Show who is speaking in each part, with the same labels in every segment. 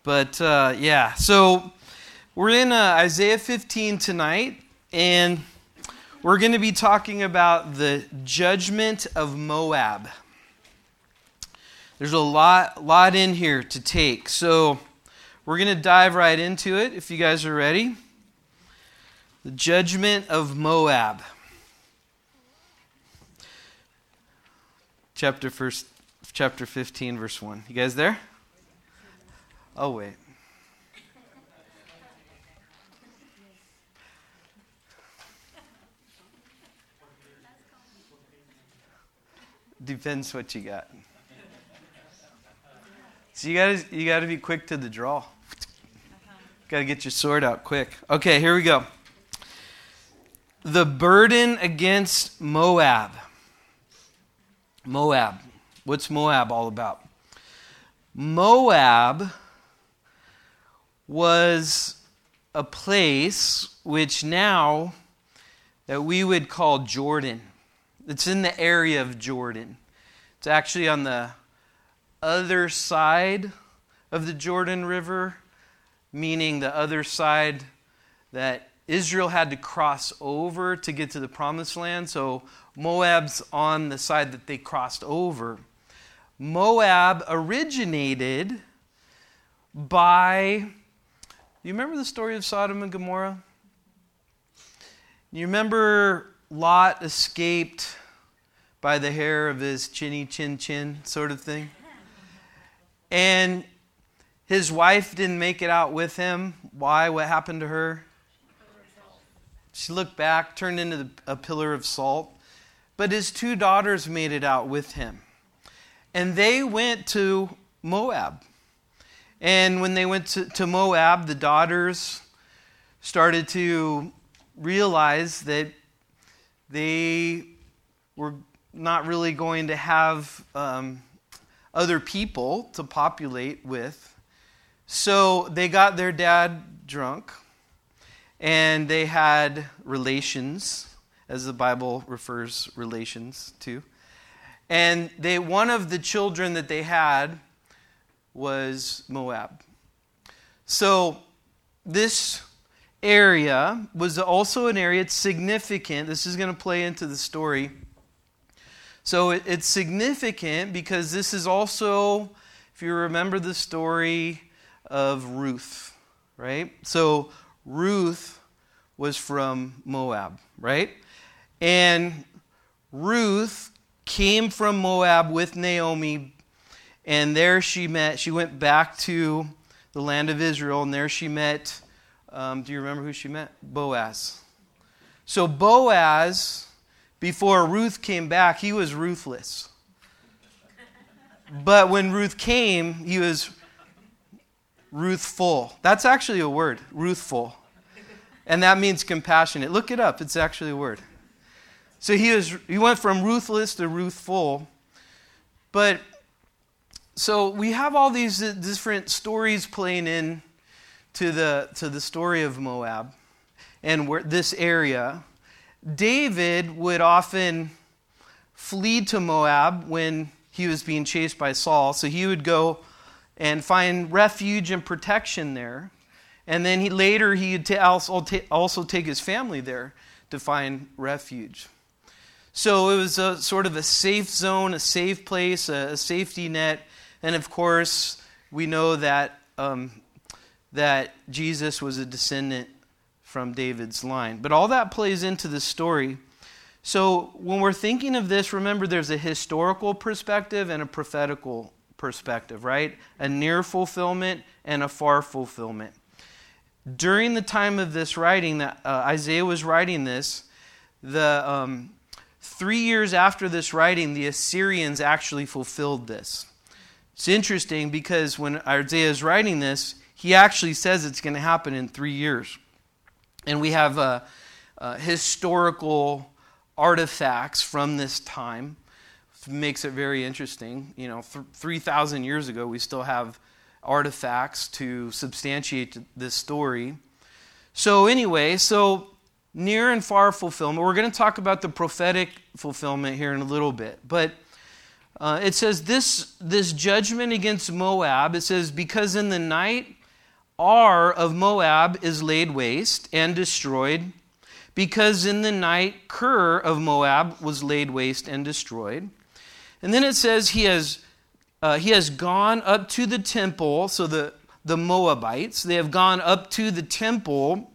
Speaker 1: But so we're in Isaiah 15 tonight, and we're going to be talking about the judgment of Moab. There's a lot in here to take, so we're going to dive right into it if you guys are ready. The judgment of Moab. Chapter 15, verse 1. You guys there? Oh, wait. Depends what you got. So you got to be quick to the draw. Got to get your sword out quick. Okay, here we go. The burden against Moab. Moab. What's Moab all about? Moab was a place which now that we would call Jordan. It's in the area of Jordan. It's actually on the other side of the Jordan River, meaning the other side that Israel had to cross over to get to the Promised Land. So Moab's on the side that they crossed over. Moab originated by, you remember the story of Sodom and Gomorrah? You remember Lot escaped by the hair of his chinny chin chin sort of thing? And his wife didn't make it out with him. Why? What happened to her? She looked back, turned into a pillar of salt. But his two daughters made it out with him. And they went to Moab. And when they went to Moab, the daughters started to realize that they were not really going to have other people to populate with. So they got their dad drunk, and they had relations, as the Bible refers relations to. And one of the children that they had was Moab. So this area was also an area, it's significant. This is going to play into the story. So it's significant because this is also, if you remember the story of Ruth, right? So Ruth was from Moab, right? And Ruth came from Moab with Naomi, and there she went back to the land of Israel, and there she met, do you remember who she met? Boaz. So Boaz, before Ruth came back, he was ruthless. But when Ruth came, he was ruthful. That's actually a word, ruthful. And that means compassionate. Look it up, it's actually a word. So he went from ruthless to ruthful. But so we have all these different stories playing in to the story of Moab and this area. David would often flee to Moab when he was being chased by Saul. So he would go and find refuge and protection there. And then he'd also take his family there to find refuge. So it was a sort of a safe zone, a safe place, a safety net. And of course, we know that that Jesus was a descendant from David's line. But all that plays into the story. So when we're thinking of this, remember there's a historical perspective and a prophetical perspective, right? A near fulfillment and a far fulfillment. During the time of this writing, that Isaiah was writing this, 3 years after this writing, the Assyrians actually fulfilled this. It's interesting because when Isaiah is writing this, he actually says it's going to happen in 3 years. And we have historical artifacts from this time. It makes it very interesting. 3,000 years ago, we still have artifacts to substantiate this story. So anyway, near and far fulfillment. We're going to talk about the prophetic fulfillment here in a little bit. But it says this judgment against Moab, it says, because in the night Ar of Moab is laid waste and destroyed, because in the night Kir of Moab was laid waste and destroyed. And then it says he has gone up to the temple, so the Moabites, they have gone up to the temple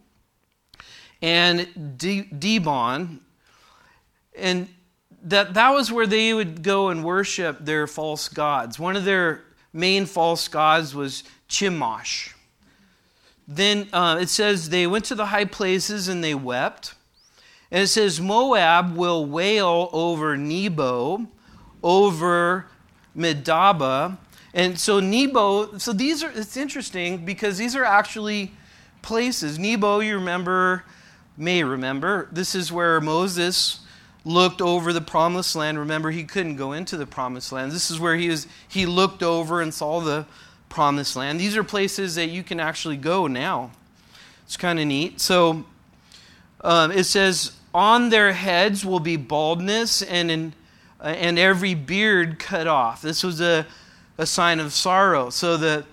Speaker 1: and Dibon, and that was where they would go and worship their false gods. One of their main false gods was Chemosh. Then it says they went to the high places and they wept. And it says Moab will wail over Nebo, over Medaba. And so Nebo, so it's interesting because these are actually places. Nebo, you may remember, this is where Moses looked over the promised land. Remember, he couldn't go into the promised land. This is where he looked over and saw the promised land. These are places that you can actually go now. It's kind of neat. So it says, on their heads will be baldness and every beard cut off. This was a sign of sorrow. So the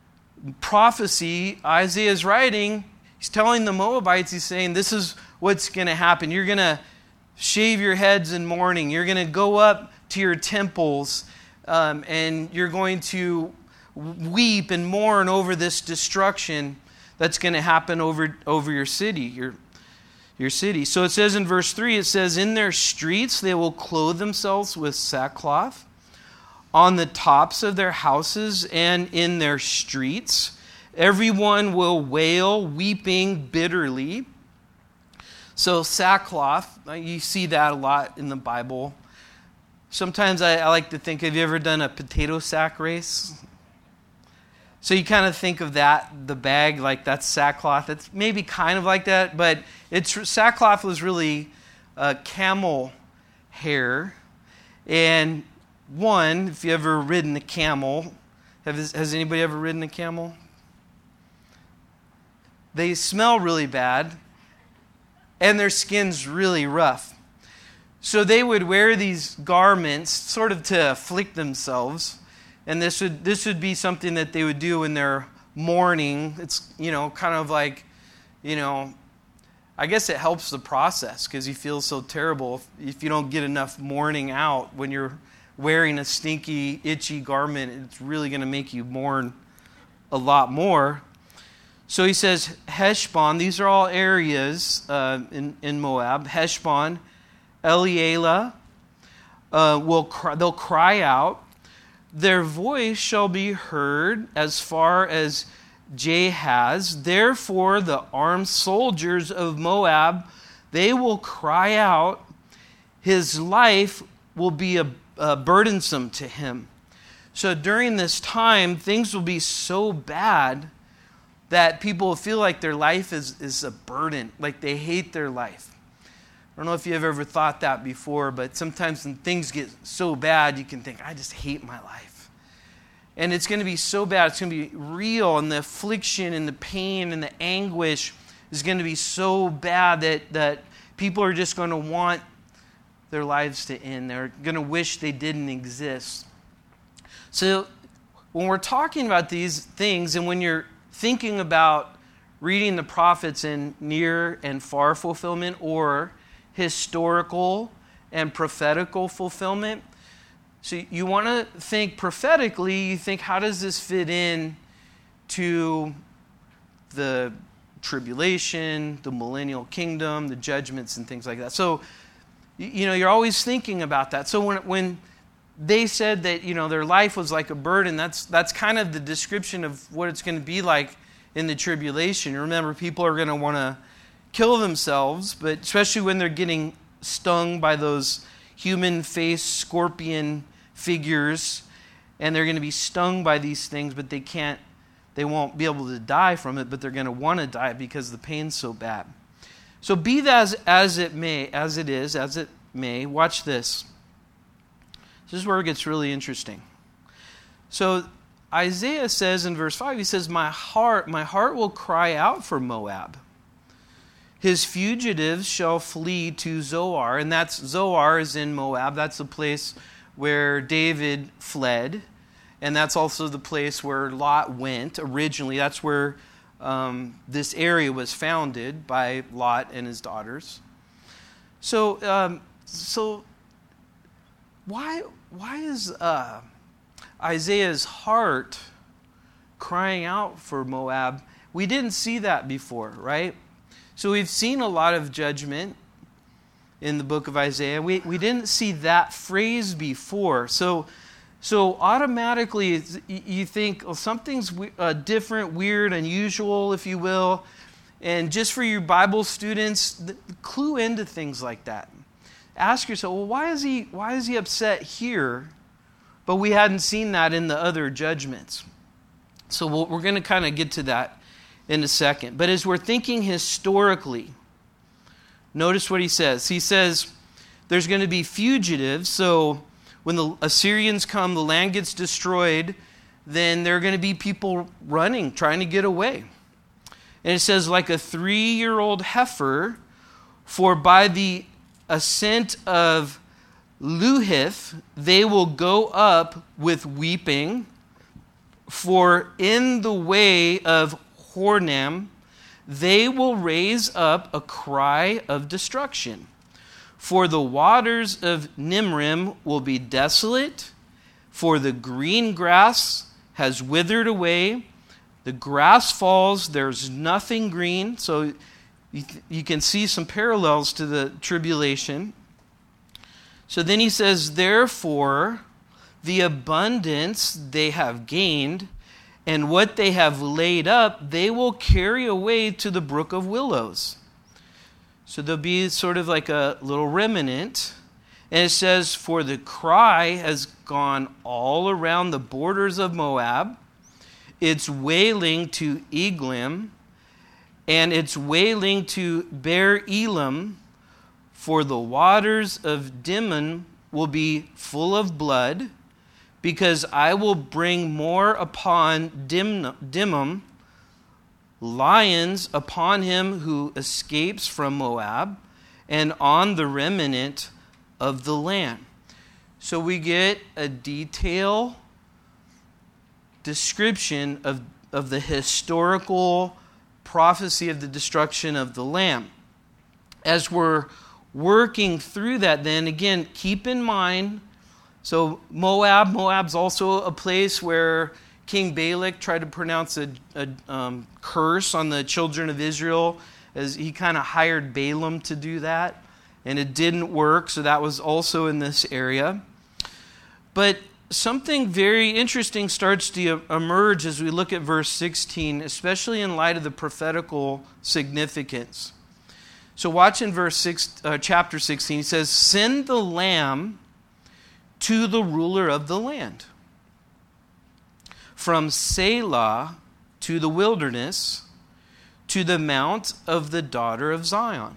Speaker 1: prophecy Isaiah is writing, he's telling the Moabites, he's saying, this is what's going to happen. You're going to shave your heads in mourning. You're going to go up to your temples and you're going to weep and mourn over this destruction that's going to happen over your city, your city. So it says in verse 3, it says, in their streets they will clothe themselves with sackcloth, on the tops of their houses and in their streets. Everyone will wail, weeping bitterly. So sackcloth, you see that a lot in the Bible. Sometimes I like to think, have you ever done a potato sack race? So you kind of think of that, the bag, like that's sackcloth. It's maybe kind of like that, but sackcloth was really camel hair. And if you ever ridden a camel, has anybody ever ridden a camel? They smell really bad, and their skin's really rough. So they would wear these garments sort of to afflict themselves. And this would be something that they would do in their mourning. It's, kind of like, I guess it helps the process because you feel so terrible if you don't get enough mourning out when you're wearing a stinky, itchy garment. It's really going to make you mourn a lot more. So he says, Heshbon, these are all areas in Moab. Heshbon, Elealeh, they'll cry out. Their voice shall be heard as far as Jahaz. Therefore, the armed soldiers of Moab, they will cry out. His life will be burdensome to him. So during this time, things will be so bad that people will feel like their life is a burden, like they hate their life. I don't know if you've ever thought that before, but sometimes when things get so bad, you can think, I just hate my life. And it's going to be so bad, it's going to be real, and the affliction and the pain and the anguish is going to be so bad that people are just going to want their lives to end. They're going to wish they didn't exist. So when we're talking about these things, and when you're thinking about reading the prophets in near and far fulfillment, or historical and prophetical fulfillment. So you want to think prophetically, you think, how does this fit in to the tribulation, the millennial kingdom, the judgments and things like that. So, you're always thinking about that. So when they said that, their life was like a burden, that's kind of the description of what it's going to be like in the tribulation. Remember, people are going to want to kill themselves, but especially when they're getting stung by those human-faced scorpion figures, and they're going to be stung by these things, but they won't be able to die from it, but they're going to want to die because the pain's so bad. So be that as it may, watch this. This is where it gets really interesting. So Isaiah says in verse 5, he says, my heart will cry out for Moab. His fugitives shall flee to Zoar. And Zoar is in Moab. That's the place where David fled. And that's also the place where Lot went originally. That's where this area was founded by Lot and his daughters. So why is Isaiah's heart crying out for Moab? We didn't see that before, right? So we've seen a lot of judgment in the book of Isaiah. We didn't see that phrase before. So automatically you think, well, something's different, weird, unusual, if you will. And just for your Bible students, clue into things like that. Ask yourself, well, why is he upset here, but we hadn't seen that in the other judgments? So we're going to kind of get to that in a second. But as we're thinking historically, notice what he says. He says there's going to be fugitives. So when the Assyrians come, the land gets destroyed, then there are going to be people running, trying to get away. And it says, like a 3-year-old heifer, for by the ascent of Luhith they will go up with weeping, for in the way of Hornam they will raise up a cry of destruction. For the waters of Nimrim will be desolate, for the green grass has withered away. The grass falls, there's nothing green. So you can see some parallels to the tribulation. So then he says, therefore, the abundance they have gained, and what they have laid up, they will carry away to the brook of willows. So there'll be sort of like a little remnant. And it says, for the cry has gone all around the borders of Moab. It's wailing to Eglim, and it's wailing to Beer Elam, for the waters of Dimon will be full of blood, because I will bring more upon Dimon, lions upon him who escapes from Moab, and on the remnant of the land. So we get a detailed description of the historical prophecy of the destruction of the land. As we're working through that, then again, keep in mind, so Moab's also a place where King Balak tried to pronounce a curse on the children of Israel, as he kind of hired Balaam to do that, and it didn't work, so that was also in this area. But something very interesting starts to emerge as we look at verse 16, especially in light of the prophetical significance. So watch in chapter 16. He says, send the lamb to the ruler of the land, from Selah to the wilderness, to the mount of the daughter of Zion.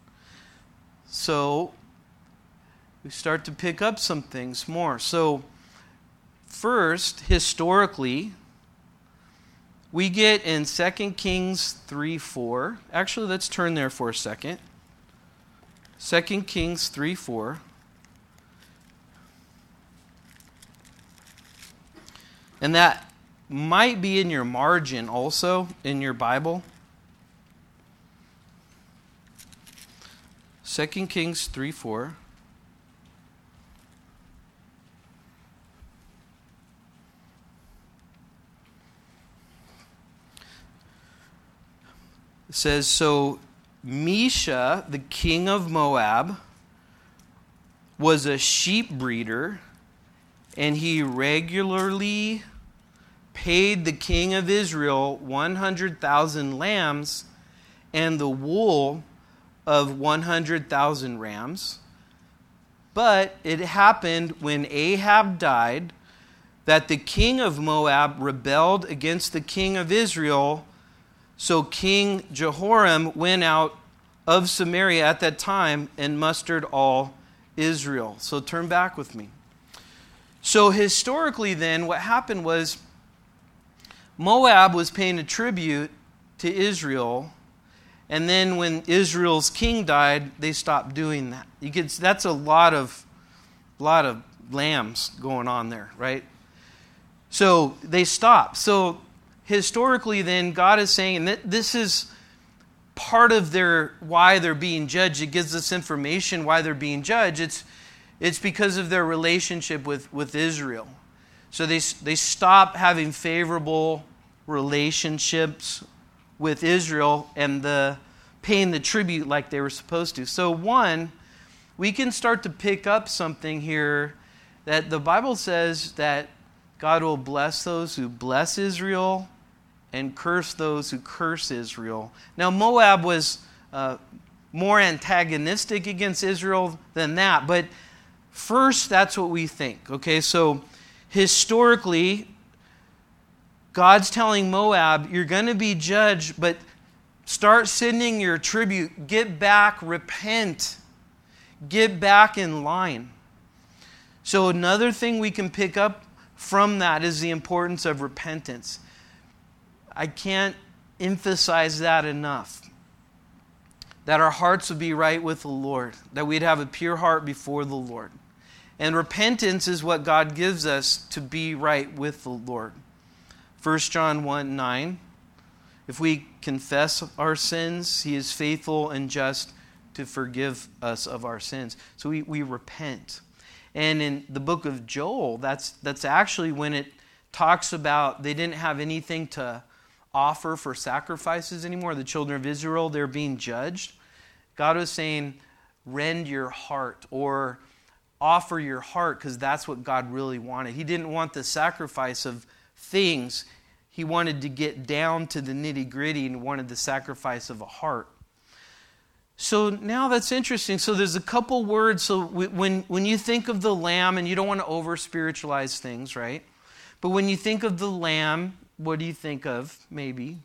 Speaker 1: So we start to pick up some things more. So first, historically, we get in 2 Kings 3:4. Actually, let's turn there for a second. 2 Kings 3:4. And that might be in your margin also in your Bible. 2 Kings 3:4. It says, so Mesha, the king of Moab, was a sheep breeder, and he regularly paid the king of Israel 100,000 lambs and the wool of 100,000 rams. But it happened when Ahab died that the king of Moab rebelled against the king of Israel. So King Jehoram went out of Samaria at that time and mustered all Israel. So turn back with me. So historically then, what happened was Moab was paying a tribute to Israel, and then when Israel's king died, they stopped doing that. That's a lot of lambs going on there, right? So they stopped. So historically then, God is saying that this is part of why they're being judged. It gives us information why they're being judged. It's because of their relationship with Israel. So they stop having favorable relationships with Israel and paying the tribute like they were supposed to. So one, we can start to pick up something here that the Bible says that God will bless those who bless Israel and curse those who curse Israel. Now Moab was more antagonistic against Israel than that, but first that's what we think. Okay, so historically, God's telling Moab, you're going to be judged, but start sending your tribute. Get back, repent. Get back in line. So another thing we can pick up from that is the importance of repentance. I can't emphasize that enough. That our hearts would be right with the Lord. That we'd have a pure heart before the Lord. And repentance is what God gives us to be right with the Lord. 1 John 1:9. If we confess our sins, He is faithful and just to forgive us of our sins. So we repent. And in the book of Joel, that's actually when it talks about they didn't have anything to offer for sacrifices anymore. The children of Israel, they're being judged. God was saying, rend your heart or offer your heart, because that's what God really wanted. He didn't want the sacrifice of things. He wanted to get down to the nitty-gritty and wanted the sacrifice of a heart. So now that's interesting. So there's a couple words. So when you think of the lamb, and you don't want to over-spiritualize things, right? But when you think of the lamb, what do you think of? Maybe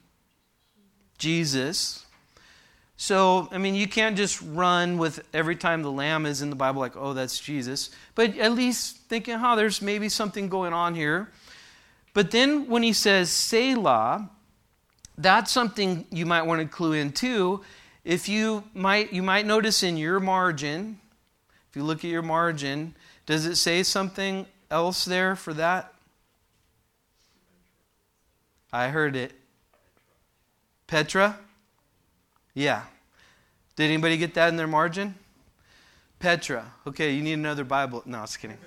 Speaker 1: Jesus. So, I mean, you can't just run with every time the lamb is in the Bible like, oh, that's Jesus. But at least thinking, there's maybe something going on here. But then when he says Selah, that's something you might want to clue in too. If you might notice in your margin, if you look at your margin, does it say something else there for that? I heard it. Petra? Yeah. Did anybody get that in their margin? Petra. Okay, you need another Bible. No, I was kidding.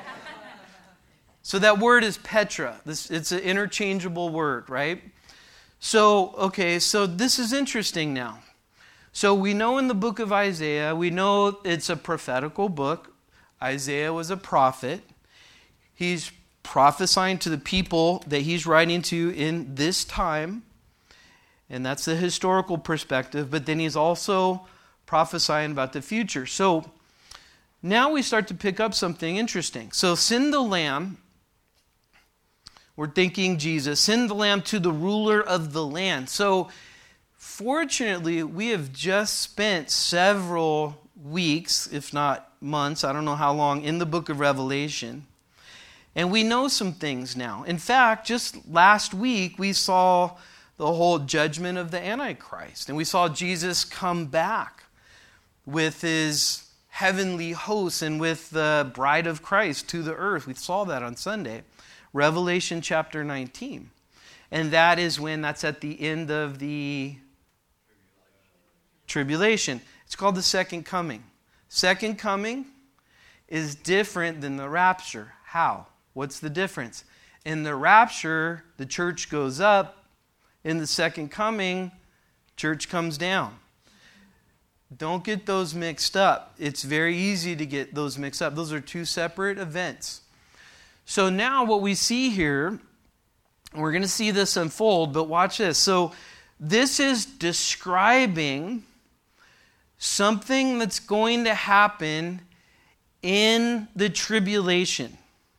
Speaker 1: So that word is Petra. It's an interchangeable word, right? So this is interesting now. So we know in the book of Isaiah, we know it's a prophetical book. Isaiah was a prophet. He's prophesying to the people that he's writing to in this time. And that's the historical perspective. But then he's also prophesying about the future. So now we start to pick up something interesting. So send the lamb. We're thinking Jesus. Send the lamb to the ruler of the land. So fortunately, we have just spent several weeks, if not months, I don't know how long, in the book of Revelation. And we know some things now. In fact, just last week, we saw the whole judgment of the Antichrist. And we saw Jesus come back with his heavenly hosts and with the bride of Christ to the earth. We saw that on Sunday. Revelation chapter 19. And that's at the end of the tribulation. It's called the second coming. Second coming is different than the rapture. How? What's the difference? In the rapture, the church goes up. In the second coming, church comes down. Don't get those mixed up. It's very easy to get those mixed up. Those are two separate events. So now what we see here, we're going to see this unfold, but watch this. So this is describing something that's going to happen in the tribulation.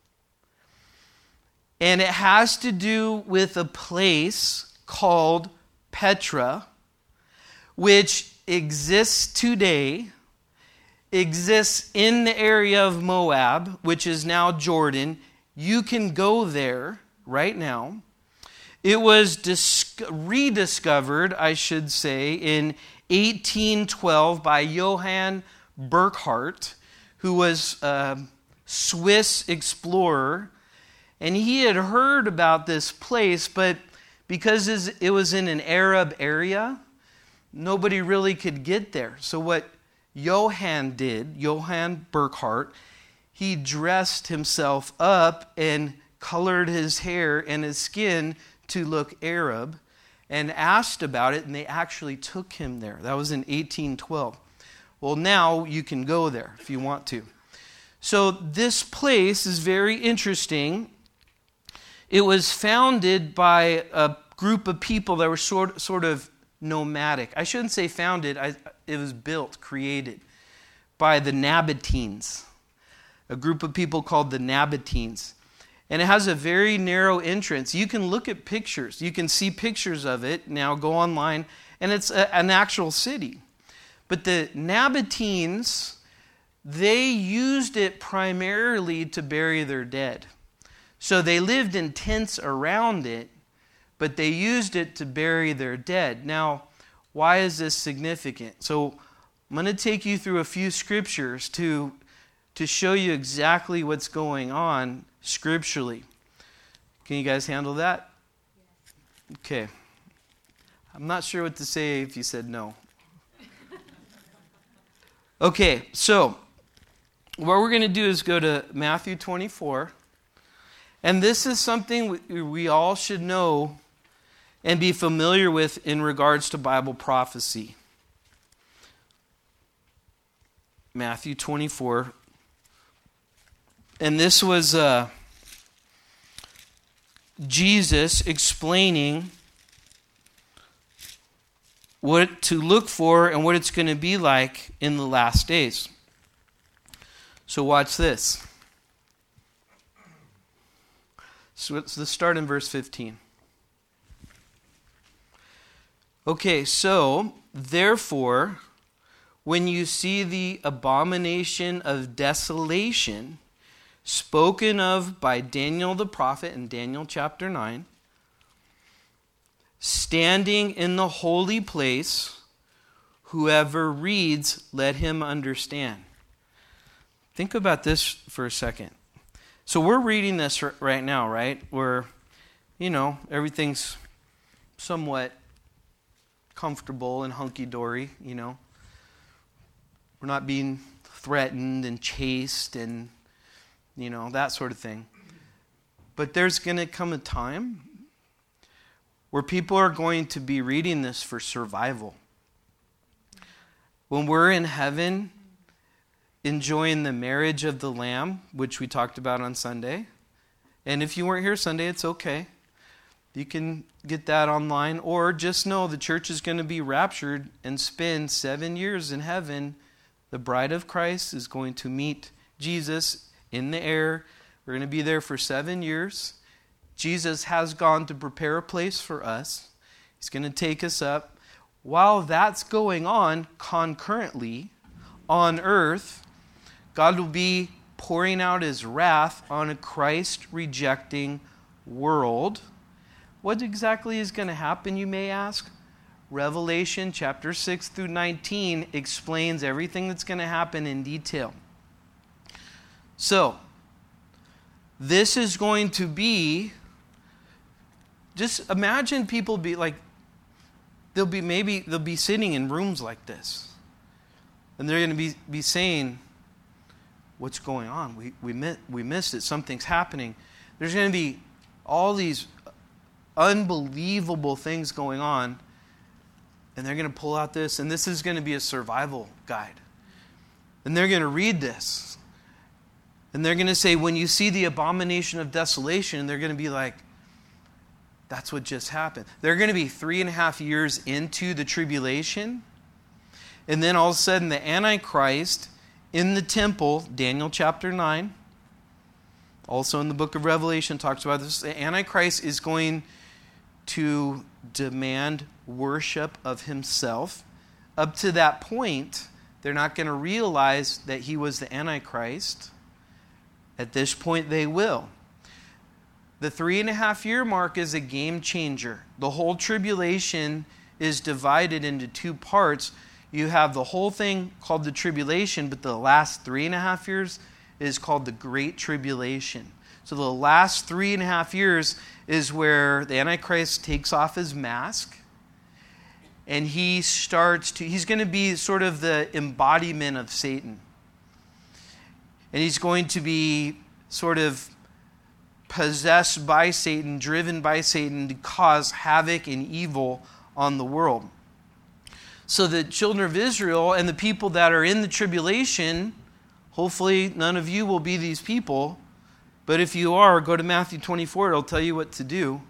Speaker 1: And it has to do with a place called Petra, which exists today, exists in the area of Moab, which is now Jordan. You can go there right now. It was rediscovered, I should say, in 1812 by Johann Burckhardt, who was a Swiss explorer. And he had heard about this place, but because it was in an Arab area, nobody really could get there. So what Johann Burckhardt, he dressed himself up and colored his hair and his skin to look Arab and asked about it, and they actually took him there. That was in 1812. Well, now you can go there if you want to. So this place is very interesting. It was founded by a group of people that were sort of nomadic. I shouldn't say founded. It was built, created by the Nabateans, a group of people called the Nabateans. And it has a very narrow entrance. You can look at pictures. You can see pictures of it. Now go online, and it's an actual city. But the Nabateans, they used it primarily to bury their dead. So they lived in tents around it, but they used it to bury their dead. Now, why is this significant? So I'm going to take you through a few scriptures to show you exactly what's going on scripturally. Can you guys handle that? Okay. I'm not sure what to say if you said no. Okay, so what we're going to do is go to Matthew 24. And this is something we all should know and be familiar with in regards to Bible prophecy. Matthew 24. And this was Jesus explaining what to look for and what it's going to be like in the last days. So watch this. So let's start in verse 15. Okay, so, therefore, when you see the abomination of desolation spoken of by Daniel the prophet in Daniel chapter 9, standing in the holy place, whoever reads, let him understand. Think about this for a second. So we're reading this right now, right? Where, everything's somewhat comfortable and hunky-dory, We're not being threatened and chased and, that sort of thing. But there's going to come a time where people are going to be reading this for survival. When we're in heaven, enjoying the marriage of the Lamb, which we talked about on Sunday. And if you weren't here Sunday, it's okay. You can get that online. Or just know the church is going to be raptured and spend 7 years in heaven. The bride of Christ is going to meet Jesus in the air. We're going to be there for 7 years. Jesus has gone to prepare a place for us. He's going to take us up. While that's going on concurrently on earth, God will be pouring out His wrath on a Christ-rejecting world. What exactly is going to happen, you may ask? Revelation chapter 6 through 19 explains everything that's going to happen in detail. So, this is going to be, just imagine people be like, they'll be sitting in rooms like this. And they're going to be saying, what's going on? We missed it. Something's happening. There's going to be all these unbelievable things going on. And they're going to pull out this. And this is going to be a survival guide. And they're going to read this. And they're going to say, when you see the abomination of desolation, they're going to be like, that's what just happened. They're going to be 3.5 years into the tribulation. And then all of a sudden, the Antichrist in the temple, Daniel chapter 9, also in the book of Revelation, talks about this. The Antichrist is going to demand worship of himself. Up to that point, they're not going to realize that he was the Antichrist. At this point, they will. The 3.5 year mark is a game changer. The whole tribulation is divided into 2 parts. You have the whole thing called the tribulation, but the last 3.5 years is called the Great Tribulation. So the last 3.5 years is where the Antichrist takes off his mask, and he's going to be sort of the embodiment of Satan. And he's going to be sort of possessed by Satan, driven by Satan to cause havoc and evil on the world. So the children of Israel and the people that are in the tribulation, hopefully none of you will be these people, but if you are, go to Matthew 24, it'll tell you what to do.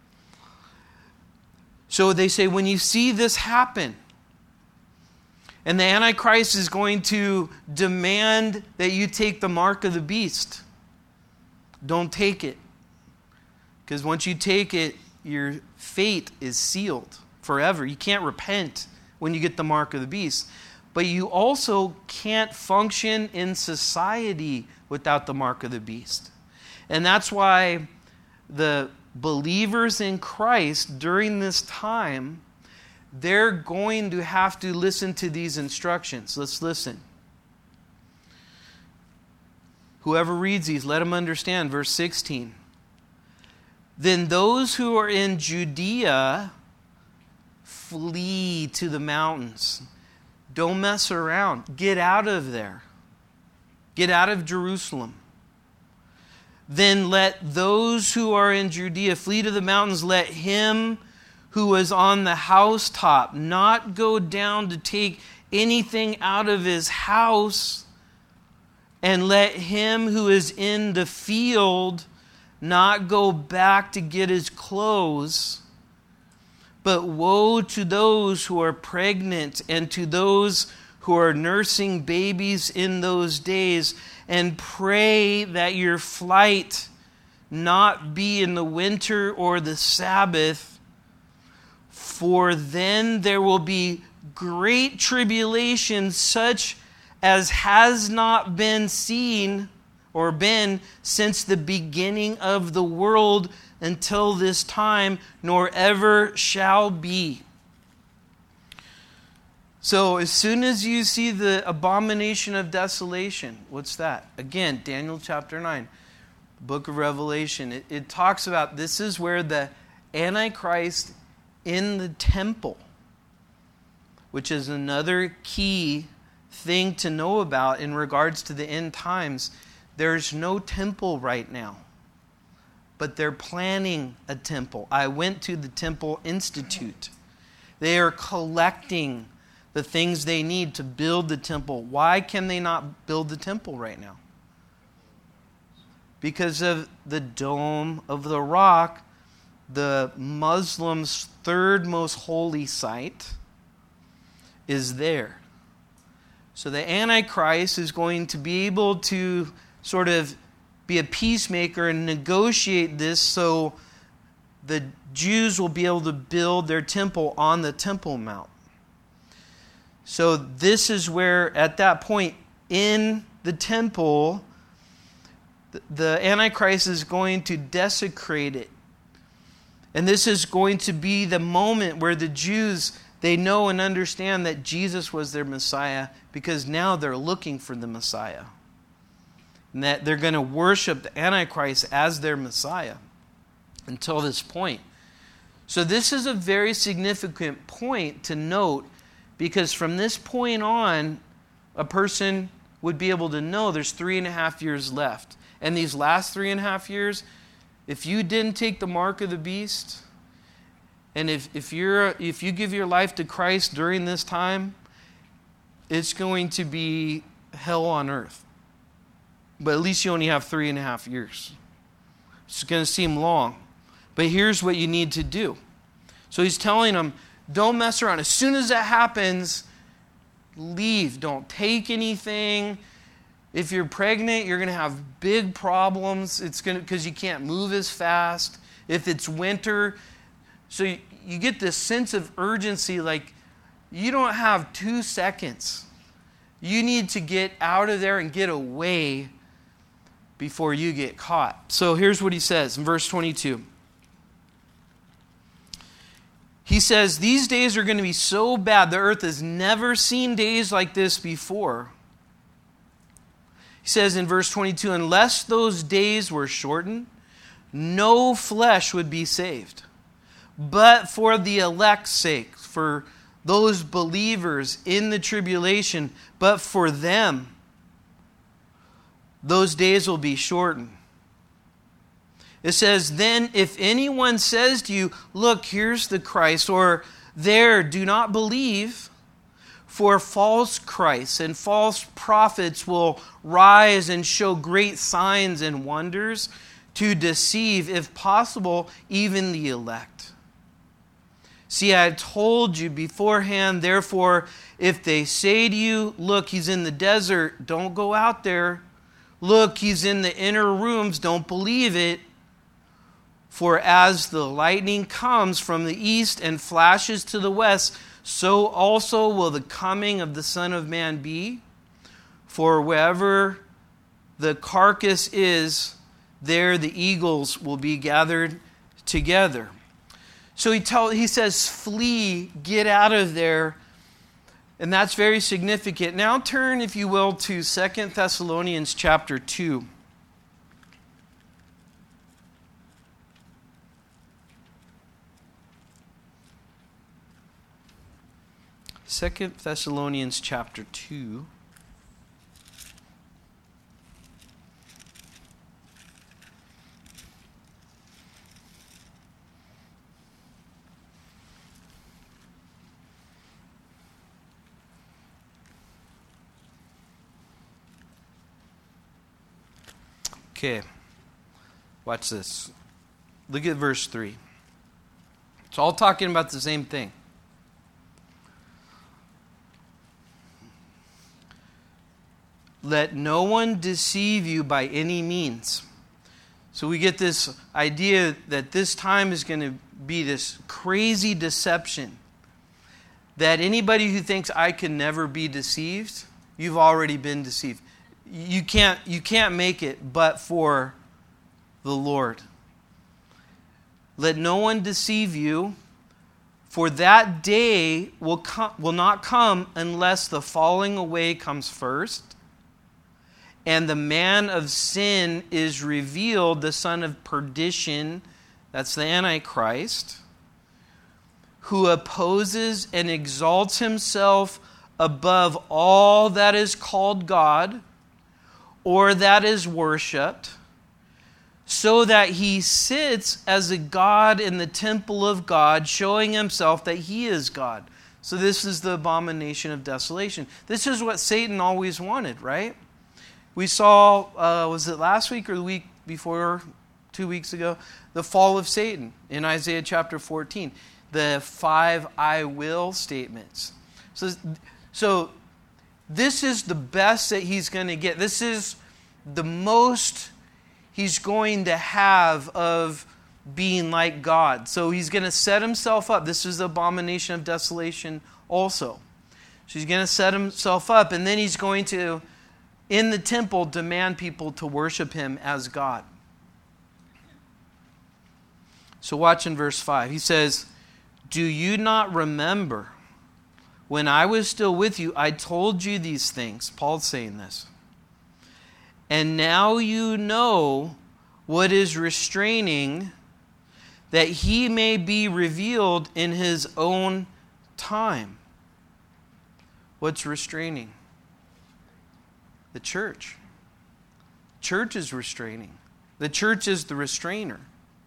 Speaker 1: So they say, when you see this happen, and the Antichrist is going to demand that you take the mark of the beast, don't take it. Because once you take it, your fate is sealed forever. You can't repent when you get the mark of the beast. But you also can't function in society without the mark of the beast. And that's why the believers in Christ during this time, they're going to have to listen to these instructions. Let's listen. Whoever reads these, let them understand. Verse 16. Then those who are in Judea flee to the mountains. Don't mess around. Get out of there. Get out of Jerusalem. Then let those who are in Judea flee to the mountains. Let him who is on the housetop not go down to take anything out of his house. And let him who is in the field not go back to get his clothes. But woe to those who are pregnant and to those who are nursing babies in those days. And pray that your flight not be in the winter or the Sabbath. For then there will be great tribulation, such as has not been seen or been since the beginning of the world until this time, nor ever shall be. So as soon as you see the abomination of desolation, what's that? Again, Daniel chapter 9, the book of Revelation. It talks about this is where the Antichrist in the temple, which is another key thing to know about in regards to the end times. There's no temple right now, but they're planning a temple. I went to the Temple Institute. They are collecting the things they need to build the temple. Why can they not build the temple right now? Because of the Dome of the Rock, the Muslims' third most holy site is there. So the Antichrist is going to be able to sort of be a peacemaker and negotiate this so the Jews will be able to build their temple on the Temple Mount. So this is where, at that point, in the temple, the Antichrist is going to desecrate it. And this is going to be the moment where the Jews, they know and understand that Jesus was their Messiah, because now they're looking for the Messiah. And that they're going to worship the Antichrist as their Messiah until this point. So this is a very significant point to note, because from this point on, a person would be able to know there's 3.5 years left. And these last 3.5 years, if you didn't take the mark of the beast, and if you give your life to Christ during this time, it's going to be hell on earth. But at least you only have 3.5 years. It's going to seem long. But here's what you need to do. So he's telling them, don't mess around. As soon as that happens, leave. Don't take anything. If you're pregnant, you're going to have big problems. It's going to, because you can't move as fast. If it's winter, so you get this sense of urgency, like you don't have 2 seconds. You need to get out of there and get away before you get caught. So here's what he says in verse 22. He says, these days are going to be so bad. The earth has never seen days like this before. He says in verse 22, unless those days were shortened, no flesh would be saved. But for the elect's sake, for those believers in the tribulation, but for them, those days will be shortened. It says, then if anyone says to you, look, here's the Christ, or there, do not believe, for false Christs and false prophets will rise and show great signs and wonders to deceive, if possible, even the elect. See, I told you beforehand, therefore, if they say to you, look, he's in the desert, don't go out there. Look, he's in the inner rooms, don't believe it. For as the lightning comes from the east and flashes to the west, so also will the coming of the Son of Man be. For wherever the carcass is, there the eagles will be gathered together. So he says, flee, get out of there. And that's very significant. Now turn, if you will, to 2 Thessalonians chapter 2. 2 Thessalonians chapter 2. Okay, watch this. Look at verse 3. It's all talking about the same thing. Let no one deceive you by any means. So we get this idea that this time is going to be this crazy deception. That anybody who thinks I can never be deceived, you've already been deceived. You can't make it but for the Lord. Let no one deceive you, for that day will not come unless the falling away comes first, and the man of sin is revealed, the son of perdition, that's the Antichrist, who opposes and exalts himself above all that is called God or that is worshipped, so that he sits as a god in the temple of God, showing himself that he is God. So this is the abomination of desolation. This is what Satan always wanted, right? We saw, was it last week or the week before, 2 weeks ago, the fall of Satan in Isaiah chapter 14. The 5 I will statements. So this is the best that he's going to get. This is the most he's going to have of being like God. So he's going to set himself up. This is the abomination of desolation also. So he's going to set himself up, and then he's going to, in the temple, demand people to worship him as God. So watch in verse 5. He says, do you not remember when I was still with you, I told you these things? Paul's saying this. And now you know what is restraining, that he may be revealed in his own time. What's restraining? The church. Church is restraining. The church is the restrainer.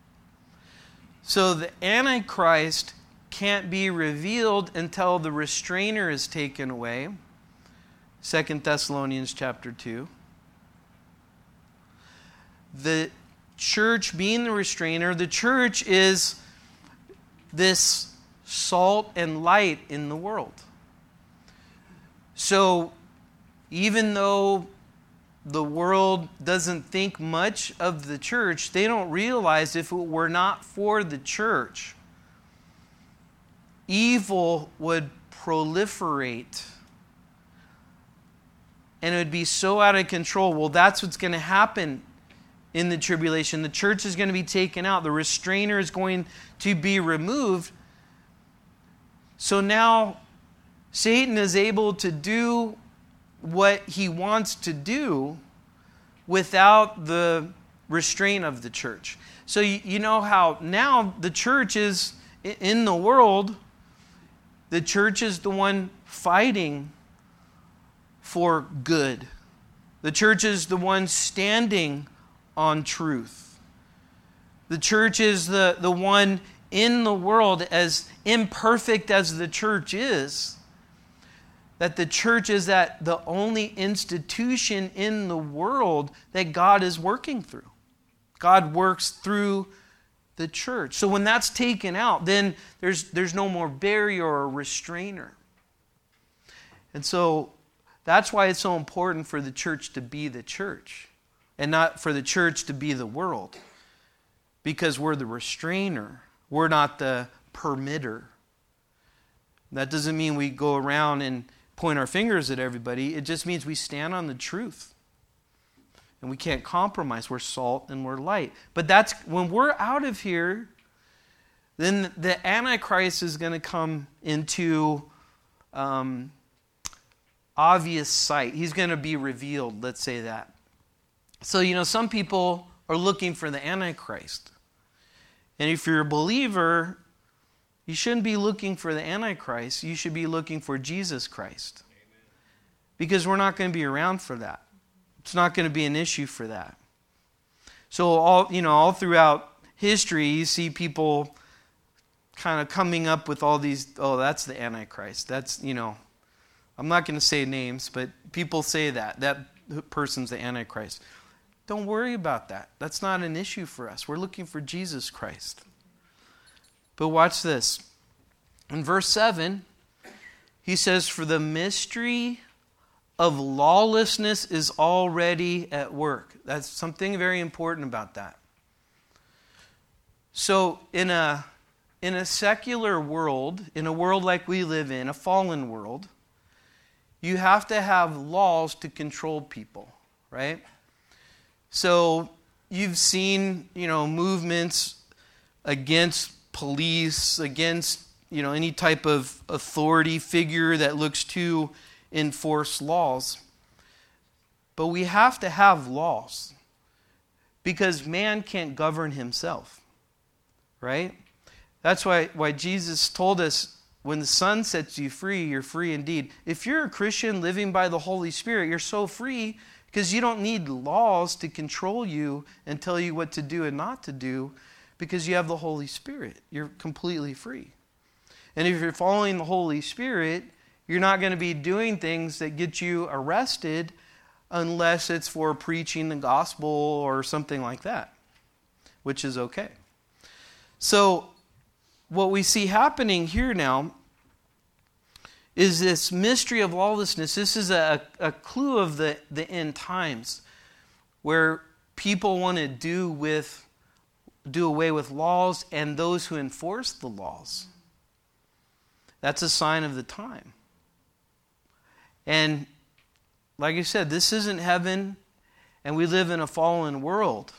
Speaker 1: So the Antichrist can't be revealed until the restrainer is taken away. 2 Thessalonians chapter 2. The church being the restrainer, the church is this salt and light in the world. So even though the world doesn't think much of the church, they don't realize if it were not for the church, evil would proliferate and it would be so out of control. Well, that's what's going to happen in the tribulation. The church is going to be taken out. The restrainer is going to be removed. So now Satan is able to do what he wants to do without the restraint of the church. So you know how now the church is in the world, the church is the one fighting for good. The church is the one standing on truth. The church is the one in the world, as imperfect as the church is, that the church is the only institution in the world that God is working through. God works through the church. So when that's taken out, then there's no more barrier or restrainer. And so that's why it's so important for the church to be the church and not for the church to be the world. Because we're the restrainer. We're not the permitter. That doesn't mean we go around and point our fingers at everybody. It just means we stand on the truth. And we can't compromise. We're salt and we're light. But that's when we're out of here, then the Antichrist is going to come into obvious sight. He's going to be revealed, let's say that. So, some people are looking for the Antichrist. And if you're a believer, you shouldn't be looking for the Antichrist. You should be looking for Jesus Christ. Amen. Because we're not going to be around for that. It's not going to be an issue for that. So all throughout history, you see people kind of coming up with all these, that's the Antichrist. That's, I'm not going to say names, but people say that person's the Antichrist. Don't worry about that. That's not an issue for us. We're looking for Jesus Christ. But watch this. In verse 7, he says, "For the mystery of lawlessness is already at work." That's something very important about that. So in a secular world, in a world like we live in, a fallen world, you have to have laws to control people, right? So you've seen, movements against police, against, any type of authority figure that looks to enforce laws. But we have to have laws because man can't govern himself, right? That's why Jesus told us, when the Son sets you free, you're free indeed. If you're a Christian living by the Holy Spirit, you're so free because you don't need laws to control you and tell you what to do and not to do, because you have the Holy Spirit. You're completely free. And if you're following the Holy Spirit, you're not going to be doing things that get you arrested unless it's for preaching the gospel or something like that, which is okay. So what we see happening here now is this mystery of lawlessness. This is a clue of the end times, where people want to do away with laws and those who enforce the laws. That's a sign of the time. And like I said, this isn't heaven, and we live in a fallen world.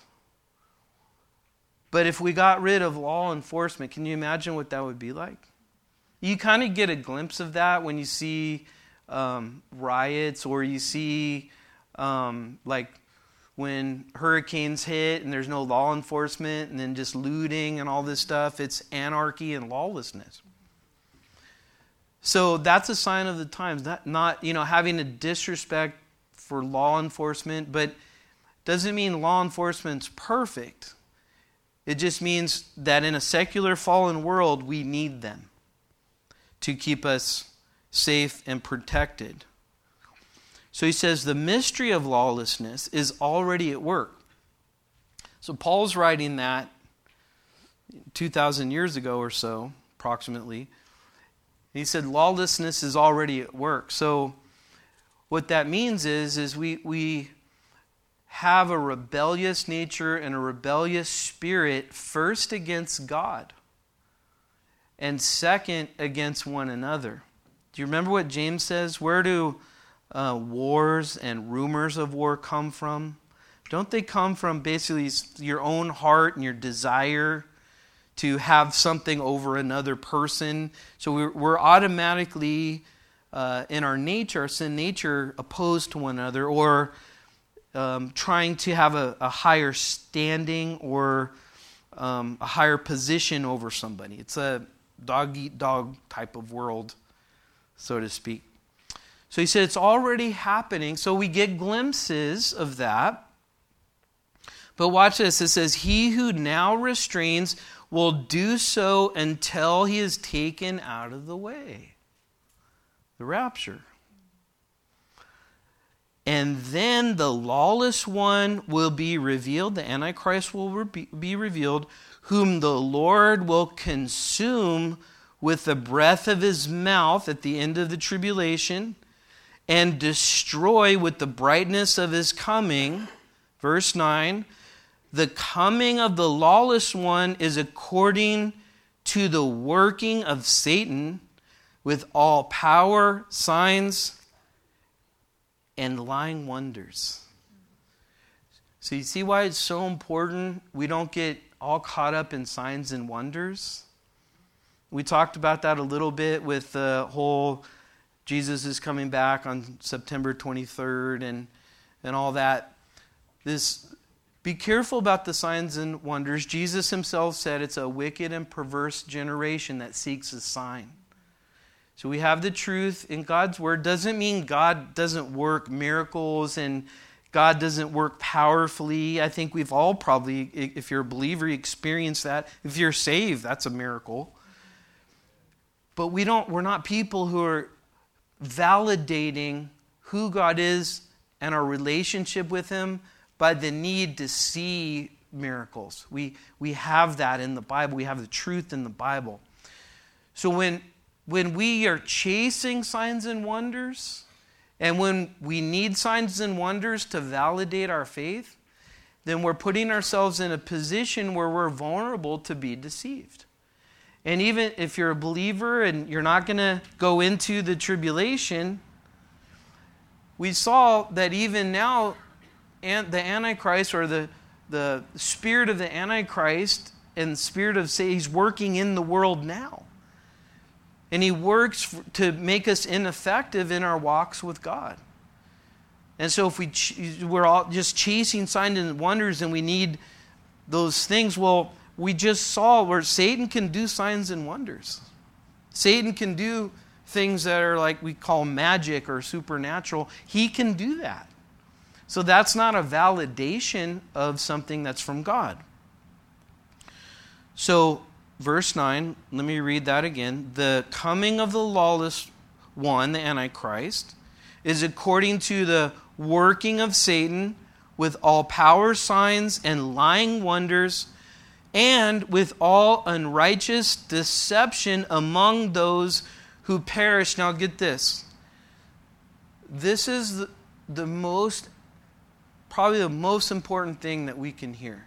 Speaker 1: But if we got rid of law enforcement, can you imagine what that would be like? You kind of get a glimpse of that when you see riots, or you see like when hurricanes hit and there's no law enforcement, and then just looting and all this stuff. It's anarchy and lawlessness. So that's a sign of the times. Not having a disrespect for law enforcement, but doesn't mean law enforcement's perfect. It just means that in a secular fallen world, we need them to keep us safe and protected. So he says the mystery of lawlessness is already at work. So Paul's writing that 2,000 years ago or so, approximately. He said lawlessness is already at work. So what that means is we have a rebellious nature and a rebellious spirit, first against God and second against one another. Do you remember what James says? Where do wars and rumors of war come from? Don't they come from basically your own heart and your desire to have something over another person? So we're automatically, in our nature, our sin nature, opposed to one another, or trying to have a higher standing or a higher position over somebody. It's a dog-eat-dog type of world, so to speak. So he said it's already happening. So we get glimpses of that. But watch this. It says, he who now restrains will do so until he is taken out of the way. The rapture. And then the lawless one will be revealed. The Antichrist will be revealed, whom the Lord will consume with the breath of his mouth at the end of the tribulation, and destroy with the brightness of his coming. Verse 9, the coming of the lawless one is according to the working of Satan with all power, signs, and lying wonders. So you see why it's so important we don't get all caught up in signs and wonders? We talked about that a little bit with the whole Jesus is coming back on September 23rd and all that. Be careful about the signs and wonders. Jesus himself said it's a wicked and perverse generation that seeks a sign. So we have the truth in God's word. Doesn't mean God doesn't work miracles and God doesn't work powerfully. I think we've all probably, if you're a believer, you experience that. If you're saved, that's a miracle. But we're not people who are validating who God is and our relationship with him by the need to see miracles. We have that in the Bible. We have the truth in the Bible. So when we are chasing signs and wonders, and when we need signs and wonders to validate our faith, then we're putting ourselves in a position where we're vulnerable to be deceived. And even if you're a believer and you're not going to go into the tribulation, we saw that even now, the Antichrist, or the spirit of the Antichrist and the spirit of Satan, he's working in the world now. And he works to make us ineffective in our walks with God. And so if we're all just chasing signs and wonders and we need those things, well, we just saw where Satan can do signs and wonders. Satan can do things that are like we call magic or supernatural. He can do that. So that's not a validation of something that's from God. So verse 9, let me read that again. The coming of the lawless one, the Antichrist, is according to the working of Satan with all power, signs, and lying wonders, and with all unrighteous deception among those who perish. Now get this. This is probably the most important thing that we can hear.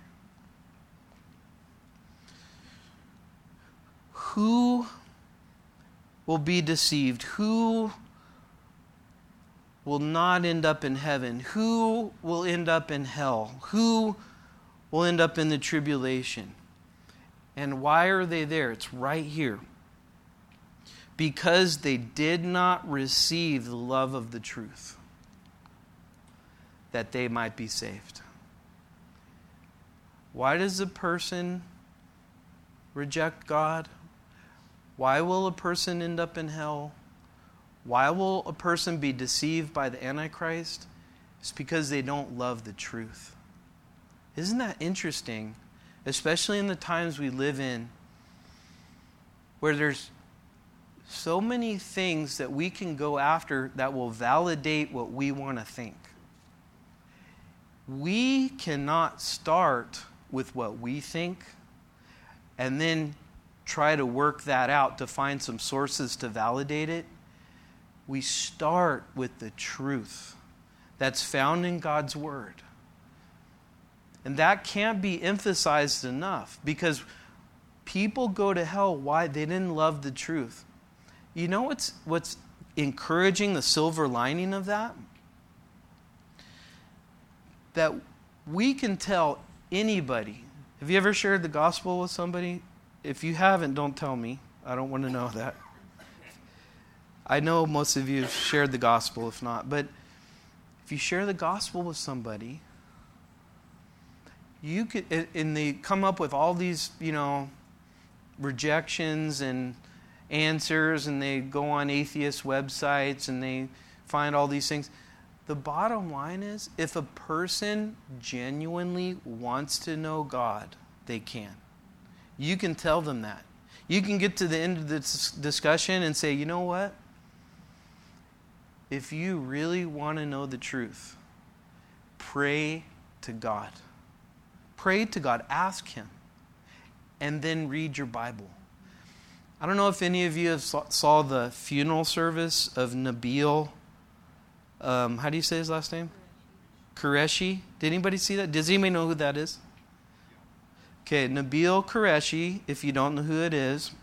Speaker 1: Who will be deceived? Who will not end up in heaven? Who will end up in hell? Who will end up in the tribulation? And why are they there? It's right here. Because they did not receive the love of the truth, that they might be saved. Why does a person reject God? Why will a person end up in hell? Why will a person be deceived by the Antichrist? It's because they don't love the truth. Isn't that interesting? Especially in the times we live in, where there's so many things that we can go after that will validate what we want to think. We cannot start with what we think and then try to work that out to find some sources to validate it. We start with the truth that's found in God's Word. And that can't be emphasized enough, because people go to hell. Why? They didn't love the truth. You know what's encouraging, the silver lining of that? That we can tell anybody. Have you ever shared the gospel with somebody? If you haven't, don't tell me. I don't want to know that. I know most of you have shared the gospel, if not. But if you share the gospel with somebody, you could, and they come up with all these, rejections and answers, and they go on atheist websites and they find all these things. The bottom line is, if a person genuinely wants to know God, they can. You can tell them that. You can get to the end of this discussion and say, you know what? If you really want to know the truth, pray to God. Pray to God. Ask Him. And then read your Bible. I don't know if any of you have saw the funeral service of Nabil. How do you say his last name? Qureshi. Did anybody see that? Does anybody know who that is? Okay, Nabil Qureshi, if you don't know who it is.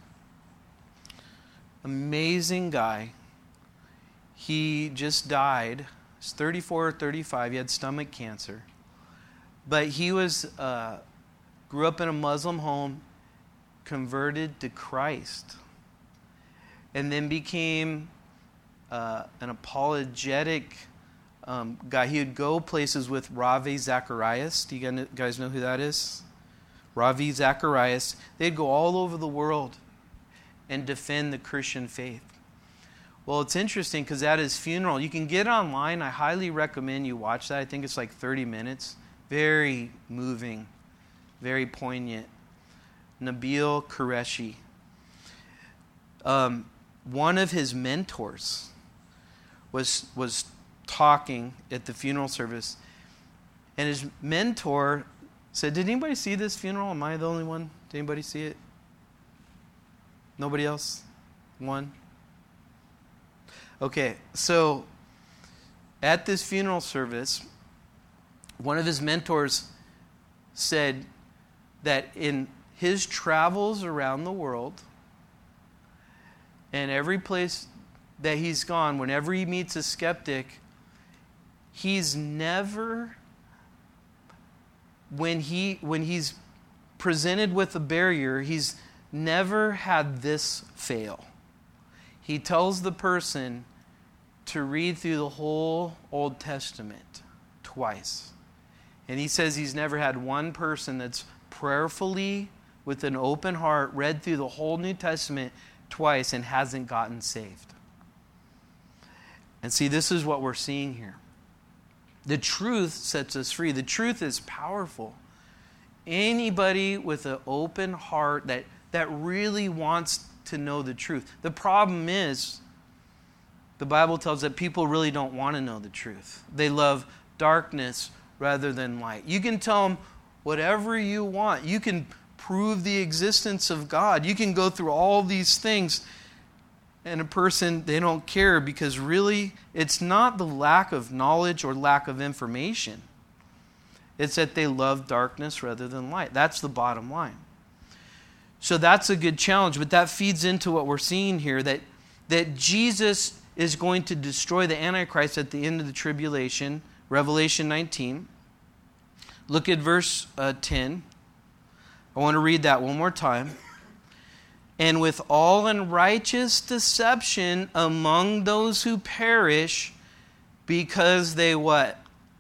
Speaker 1: Amazing guy. He just died. He's 34 or 35. He had stomach cancer. But he was grew up in a Muslim home, converted to Christ, and then became an apologetic guy. He would go places with Ravi Zacharias. Do you guys know who that is? Ravi Zacharias. They'd go all over the world and defend the Christian faith. Well, it's interesting because at his funeral, you can get online. I highly recommend you watch that. I think it's like 30 minutes. Very moving, very poignant. Nabil Qureshi. One of his mentors was talking at the funeral service, and his mentor said, "Did anybody see this funeral? Am I the only one? Did anybody see it? Nobody else? One? Okay, so at this funeral service, one of his mentors said that in his travels around the world, and every place that he's gone, whenever he meets a skeptic, he's never, when he's presented with a barrier, he's never had this fail. He tells the person to read through the whole Old Testament twice. And he says he's never had one person that's prayerfully, with an open heart, read through the whole New Testament twice and hasn't gotten saved. And see, this is what we're seeing here. The truth sets us free. The truth is powerful. Anybody with an open heart that really wants to know the truth. The problem is, the Bible tells that people really don't want to know the truth. They love darkness rather than light. You can tell them whatever you want. You can prove the existence of God. You can go through all these things, and a person, they don't care, because really it's not the lack of knowledge or lack of information. It's that they love darkness rather than light. That's the bottom line. So that's a good challenge, but that feeds into what we're seeing here, that Jesus is going to destroy the Antichrist at the end of the tribulation. Revelation 19. Look at verse 10. I want to read that one more time. And with all unrighteous deception among those who perish, because they what?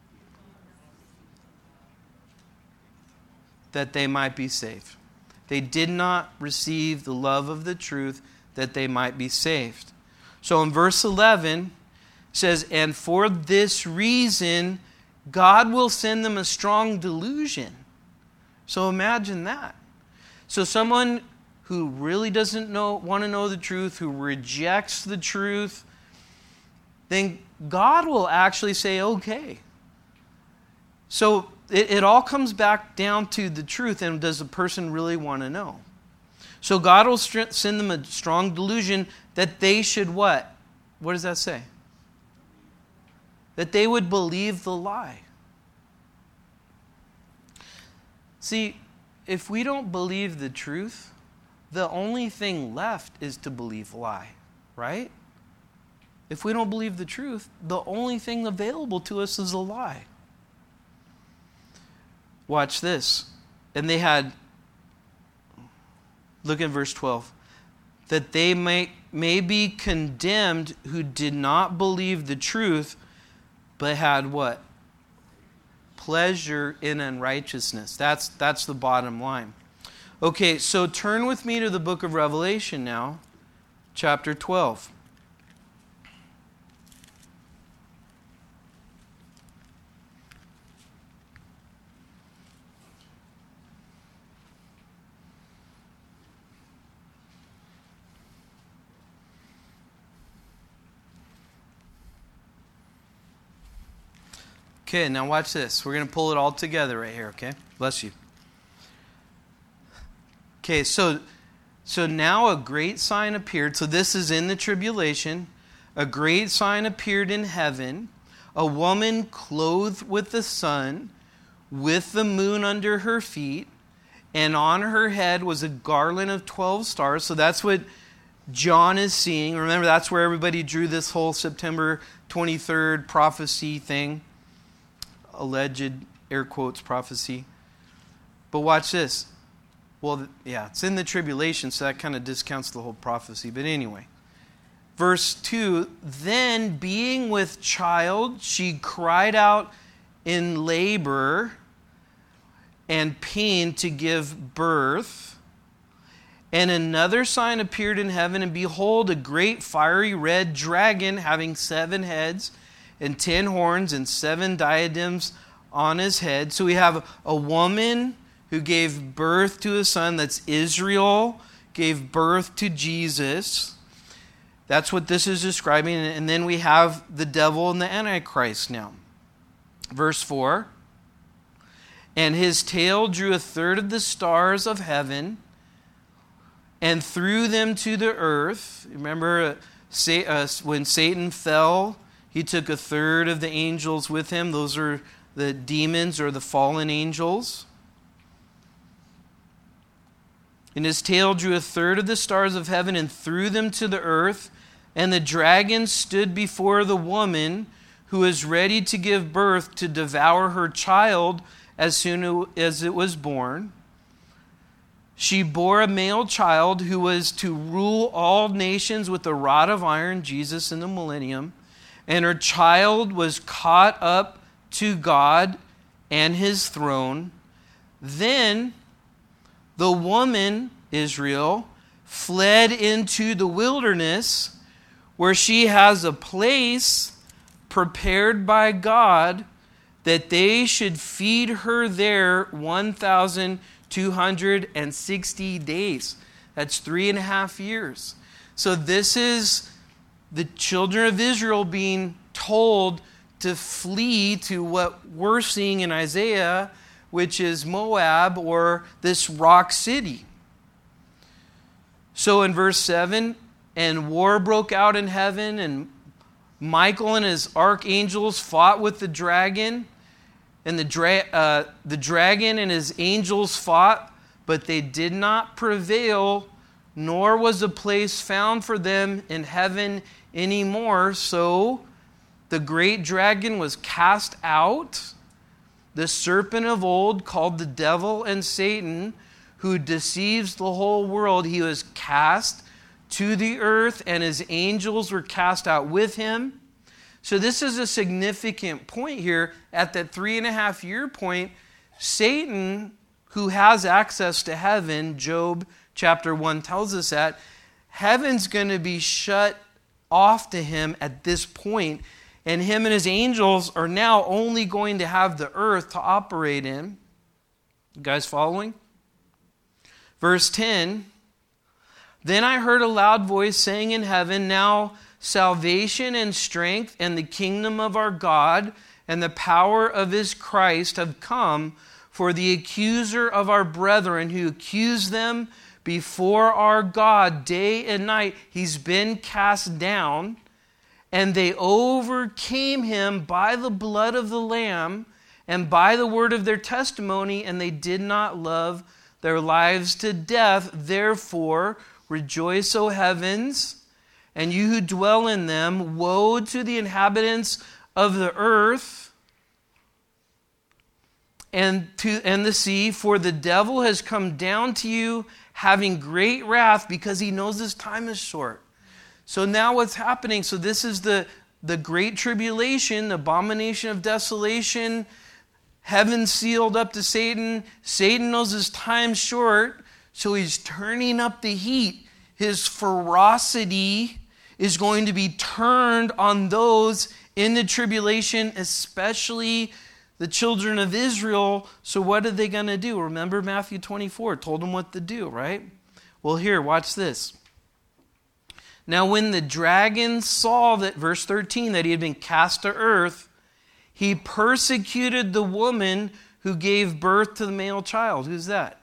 Speaker 1: That they might be saved. They did not receive the love of the truth that they might be saved. So in verse 11, it says, and for this reason, God will send them a strong delusion. So imagine that. So someone who really doesn't want to know the truth, who rejects the truth, then God will actually say, okay. So it all comes back down to the truth, and does the person really want to know? So God will send them a strong delusion that they should what? What does that say? That they would believe the lie. See, if we don't believe the truth, the only thing left is to believe lie, right? If we don't believe the truth, the only thing available to us is a lie. Watch this. And they had, look at verse 12, that they may be condemned who did not believe the truth, but had what? Pleasure in unrighteousness. That's the bottom line. Okay, so turn with me to the book of Revelation now, chapter 12. Okay, now watch this. We're going to pull it all together right here, okay? Bless you. Okay, so now a great sign appeared. So this is in the tribulation. A great sign appeared in heaven. A woman clothed with the sun, with the moon under her feet, and on her head was a garland of 12 stars. So that's what John is seeing. Remember, that's where everybody drew this whole September 23rd prophecy thing. Alleged, air quotes, prophecy. But watch this. Well, yeah, it's in the tribulation, so that kind of discounts the whole prophecy. But anyway, verse 2, then being with child, she cried out in labor and pain to give birth. And another sign appeared in heaven, and behold, a great fiery red dragon having 7 heads and 10 horns and 7 diadems on his head. So we have a woman who gave birth to a son. That's Israel, gave birth to Jesus. That's what this is describing. And then we have the devil and the Antichrist now. Verse 4. And his tail drew 1/3 of the stars of heaven and threw them to the earth. Remember when Satan fell, he took 1/3 of the angels with him. Those are the demons or the fallen angels. And his tail drew 1/3 of the stars of heaven and threw them to the earth. And the dragon stood before the woman who was ready to give birth to devour her child as soon as it was born. She bore a male child who was to rule all nations with a rod of iron, Jesus in the millennium. And her child was caught up to God and his throne. Then the woman, Israel, fled into the wilderness where she has a place prepared by God that they should feed her there 1,260 days. That's 3.5 years. So this is the children of Israel being told to flee to what we're seeing in Isaiah, which is Moab, or this rock city. So in verse 7, and war broke out in heaven, and Michael and his archangels fought with the dragon, and the dragon and his angels fought, but they did not prevail, nor was a place found for them in heaven anymore. So the great dragon was cast out, the serpent of old, called the devil and Satan, who deceives the whole world. He was cast to the earth, and his angels were cast out with him. So this is a significant point here. At that 3.5 year point, Satan, who has access to heaven, Job chapter 1 tells us that, heaven's going to be shut off to him at this point. And him and his angels are now only going to have the earth to operate in. You guys following? Verse 10, then I heard a loud voice saying in heaven, now salvation and strength and the kingdom of our God and the power of his Christ have come, for the accuser of our brethren who accused them before our God day and night, he's been cast down. And they overcame him by the blood of the Lamb and by the word of their testimony, and they did not love their lives to death. Therefore, rejoice, O heavens, and you who dwell in them. Woe to the inhabitants of the earth and the sea, for the devil has come down to you, having great wrath, because he knows his time is short. So now what's happening? So this is the the great tribulation, the abomination of desolation, heaven sealed up to Satan. Satan knows his time's short, so he's turning up the heat. His ferocity is going to be turned on those in the tribulation, especially the children of Israel. So what are they going to do? Remember Matthew 24 told them what to do, right? Well, here, watch this. Now when the dragon saw that, verse 13, that he had been cast to earth, he persecuted the woman who gave birth to the male child. Who's that?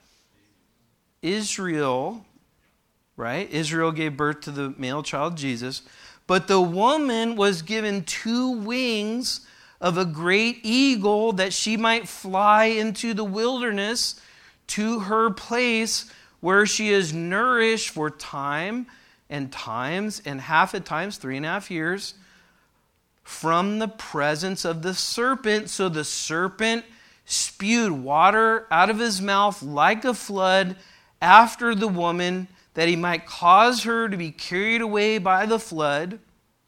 Speaker 1: Israel, right? Israel gave birth to the male child, Jesus. But the woman was given 2 wings of a great eagle that she might fly into the wilderness to her place where she is nourished for time and times and half at times, 3.5 years, from the presence of the serpent. So the serpent spewed water out of his mouth like a flood after the woman, that he might cause her to be carried away by the flood.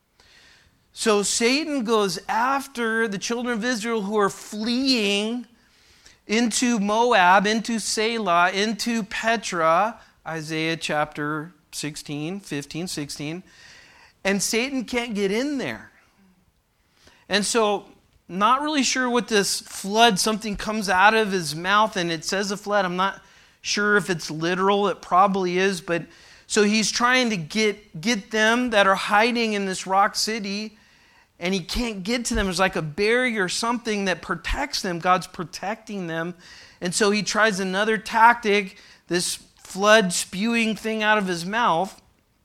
Speaker 1: So Satan goes after the children of Israel who are fleeing into Moab, into Selah, into Petra, Isaiah chapter 16, 15, 16. And Satan can't get in there. And so, not really sure what this flood, something comes out of his mouth and it says a flood. I'm not sure if it's literal. It probably is. But so he's trying to get them that are hiding in this rock city, and he can't get to them. There's like a barrier or something that protects them. God's protecting them. And so he tries another tactic, this flood spewing thing out of his mouth.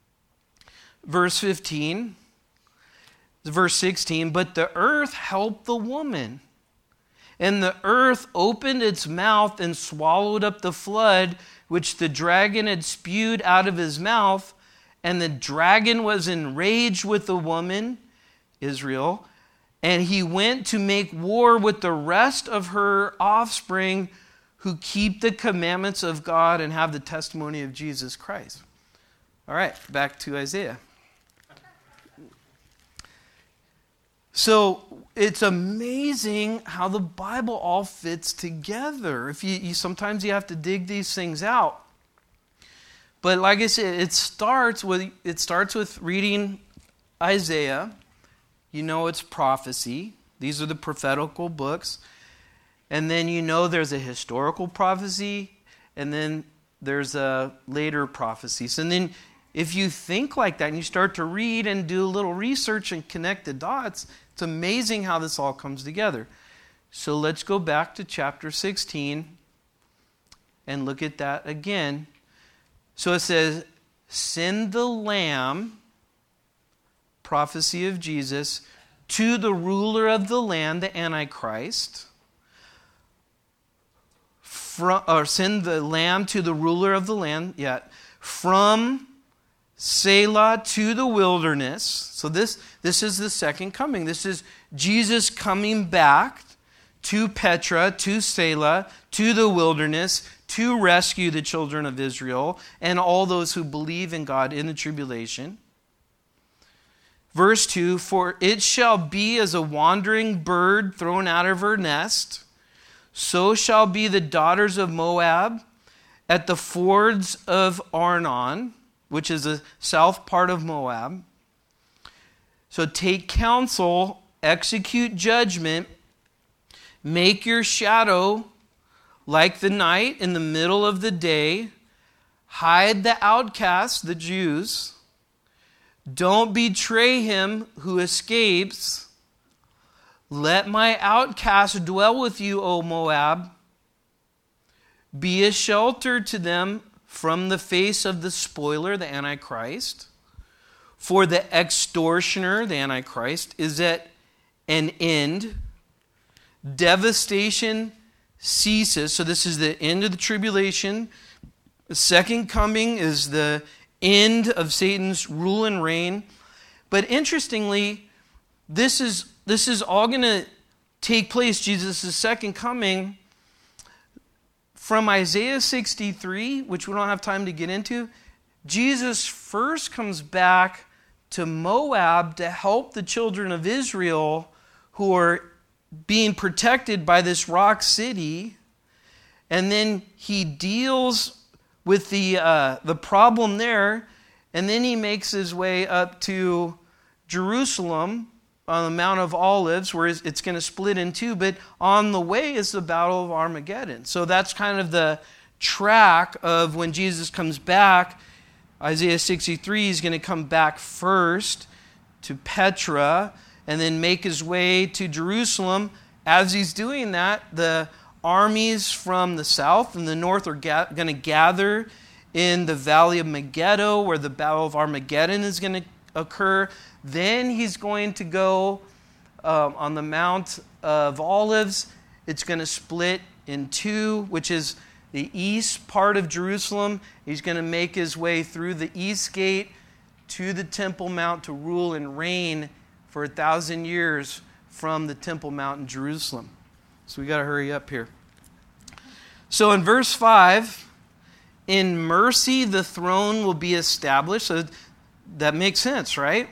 Speaker 1: Verse 15. Verse 16, but the earth helped the woman, and the earth opened its mouth and swallowed up the flood which the dragon had spewed out of his mouth. And the dragon was enraged with the woman, Israel, and he went to make war with the rest of her offspring who keep the commandments of God and have the testimony of Jesus Christ. All right, back to Isaiah. So it's amazing how the Bible all fits together. If you sometimes you have to dig these things out. But like I said, it starts with reading Isaiah. You know it's prophecy. These are the prophetical books. And then you know there's a historical prophecy, and then there's a later prophecy. So then if you think like that and you start to read and do a little research and connect the dots, it's amazing how this all comes together. So let's go back to chapter 16 and look at that again. So it says, send the Lamb, prophecy of Jesus, to the ruler of the land, the Antichrist. Or send the Lamb to the ruler of the land, from Selah to the wilderness. So this is the second coming. This is Jesus coming back to Petra, to Selah, to the wilderness, to rescue the children of Israel and all those who believe in God in the tribulation. Verse 2, for it shall be as a wandering bird thrown out of her nest, so shall be the daughters of Moab at the fords of Arnon, which is the south part of Moab. So take counsel, execute judgment, make your shadow like the night in the middle of the day, hide the outcasts, the Jews. Don't betray him who escapes. Let my outcast dwell with you, O Moab. Be a shelter to them from the face of the spoiler, the Antichrist. For the extortioner, the Antichrist, is at an end. Devastation ceases. So this is the end of the tribulation. The second coming is the end of Satan's rule and reign. But interestingly, this is all going to take place, Jesus' second coming, from Isaiah 63, which we don't have time to get into. Jesus first comes back to Moab to help the children of Israel who are being protected by this rock city. And then he deals with the problem there, and then he makes his way up to Jerusalem on the Mount of Olives, where it's going to split in two, but on the way is the Battle of Armageddon. So that's kind of the track of when Jesus comes back. Isaiah 63, he's going to come back first to Petra and then make his way to Jerusalem. As he's doing that, the armies from the south and the north are going to gather in the Valley of Megiddo, where the Battle of Armageddon is going to occur. Then he's going to go on the Mount of Olives. It's going to split in two, which is the east part of Jerusalem. He's going to make his way through the east gate to the Temple Mount to rule and reign for 1,000 years from the Temple Mount in Jerusalem. So we got to hurry up here. So in verse 5, in mercy the throne will be established. So that makes sense, right?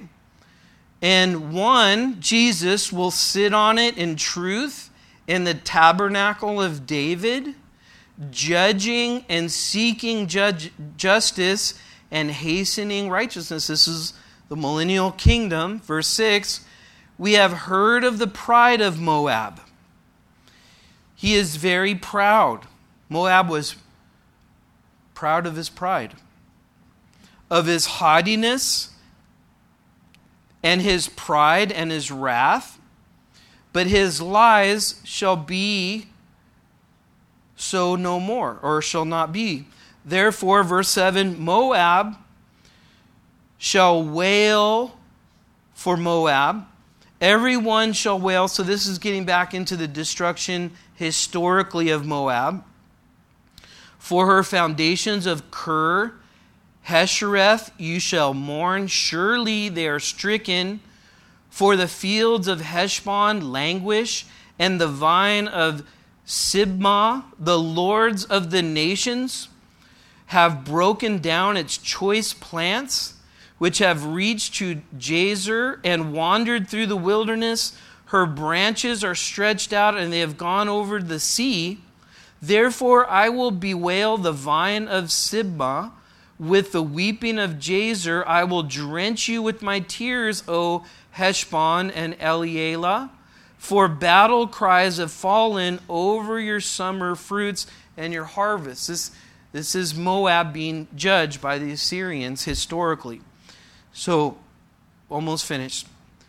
Speaker 1: And one, Jesus, will sit on it in truth in the tabernacle of David, judging and seeking justice and hastening righteousness. This is the millennial kingdom. Verse 6, we have heard of the pride of Moab. He is very proud. Moab was proud of his pride, of his haughtiness and his pride and his wrath. But his lies shall be so no more, or shall not be. Therefore, verse 7, Moab shall wail for Moab. Everyone shall wail. So this is getting back into the destruction historically of Moab. For her foundations of Kir, Heshereth, you shall mourn. Surely they are stricken. For the fields of Heshbon languish, and the vine of Sibmah, the lords of the nations, have broken down its choice plants, which have reached to Jazer and wandered through the wilderness. Her branches are stretched out, and they have gone over the sea. Therefore I will bewail the vine of Sibmah. With the weeping of Jazer, I will drench you with my tears, O Heshbon and Elealeh. For battle cries have fallen over your summer fruits and your harvests. This is Moab being judged by the Assyrians historically. So, almost finished.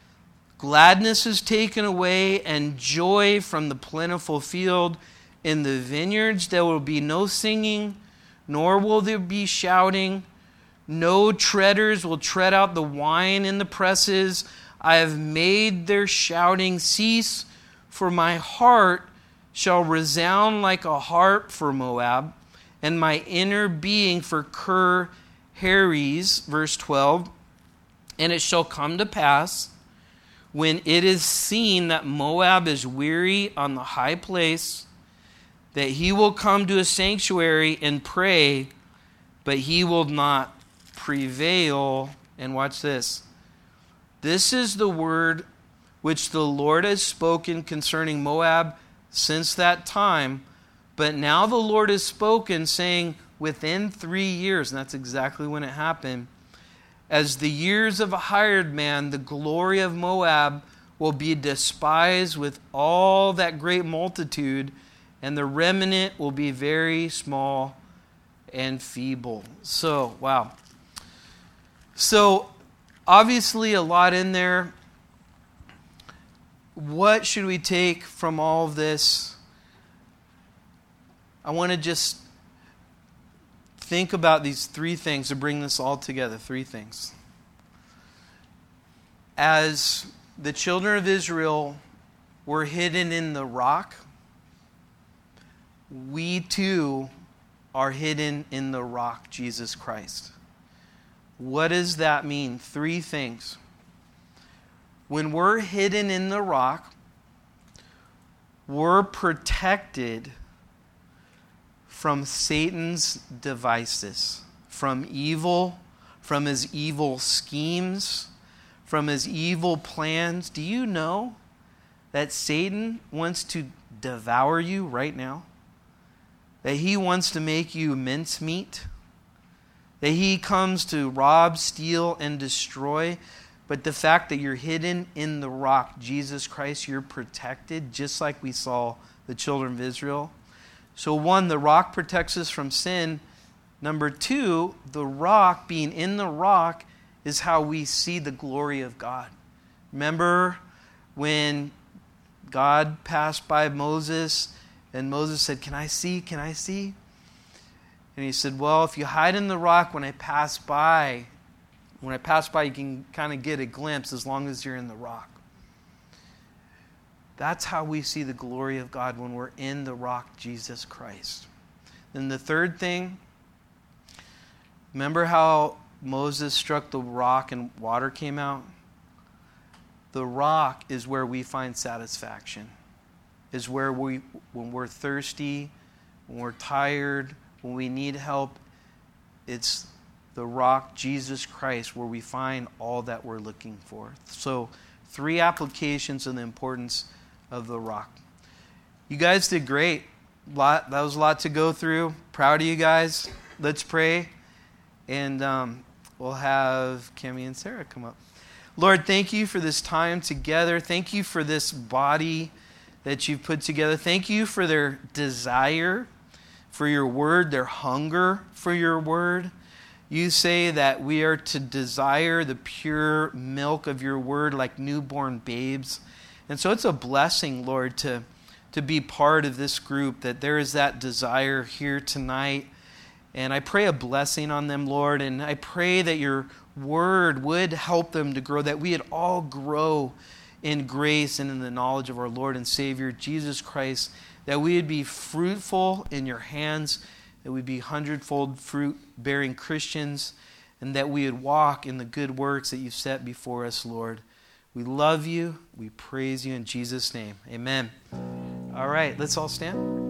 Speaker 1: Gladness is taken away and joy from the plentiful field. In the vineyards there will be no singing, nor will there be shouting. No treaders will tread out the wine in the presses. I have made their shouting cease, for my heart shall resound like a harp for Moab, and my inner being for Kir Heres. Verse 12. And it shall come to pass, when it is seen that Moab is weary on the high place, that he will come to a sanctuary and pray, but he will not prevail. And watch this. This is the word which the Lord has spoken concerning Moab since that time. But now the Lord has spoken, saying, within 3 years, and that's exactly when it happened, as the years of a hired man, the glory of Moab will be despised with all that great multitude, and the remnant will be very small and feeble. So, wow. So, obviously a lot in there. What should we take from all of this? I want to just think about these three things to bring this all together. Three things. As the children of Israel were hidden in the rock, we too are hidden in the rock, Jesus Christ. What does that mean? Three things. When we're hidden in the rock, we're protected from Satan's devices, from evil, from his evil schemes, from his evil plans. Do you know that Satan wants to devour you right now? That he wants to make you mincemeat? That he comes to rob, steal, and destroy? But the fact that you're hidden in the rock, Jesus Christ, you're protected, just like we saw the children of Israel. So 1, the rock protects us from sin. Number 2, the rock, being in the rock, is how we see the glory of God. Remember when God passed by Moses and Moses said, "Can I see? Can I see?" And he said, "Well, if you hide in the rock when I pass by, you can kind of get a glimpse as long as you're in the rock." That's how we see the glory of God, when we're in the rock, Jesus Christ. Then the third thing, remember how Moses struck the rock and water came out? The rock is where we find satisfaction. Is where when we're thirsty, when we're tired, when we need help, it's the rock, Jesus Christ, where we find all that we're looking for. So 3 applications of the importance of the rock. You guys did great. That was a lot to go through. Proud of you guys. Let's pray. And we'll have Cami and Sarah come up. Lord, thank you for this time together. Thank you for this body that you've put together. Thank you for their desire for your word, their hunger for your word. You say that we are to desire the pure milk of your word like newborn babes. And so it's a blessing, Lord, to be part of this group, that there is that desire here tonight. And I pray a blessing on them, Lord, and I pray that your word would help them to grow, that we would all grow in grace and in the knowledge of our Lord and Savior, Jesus Christ, that we would be fruitful in your hands, that we'd be 100-fold fruit-bearing Christians, and that we would walk in the good works that you've set before us, Lord. We love you. We praise you in Jesus' name. Amen. All right, let's all stand.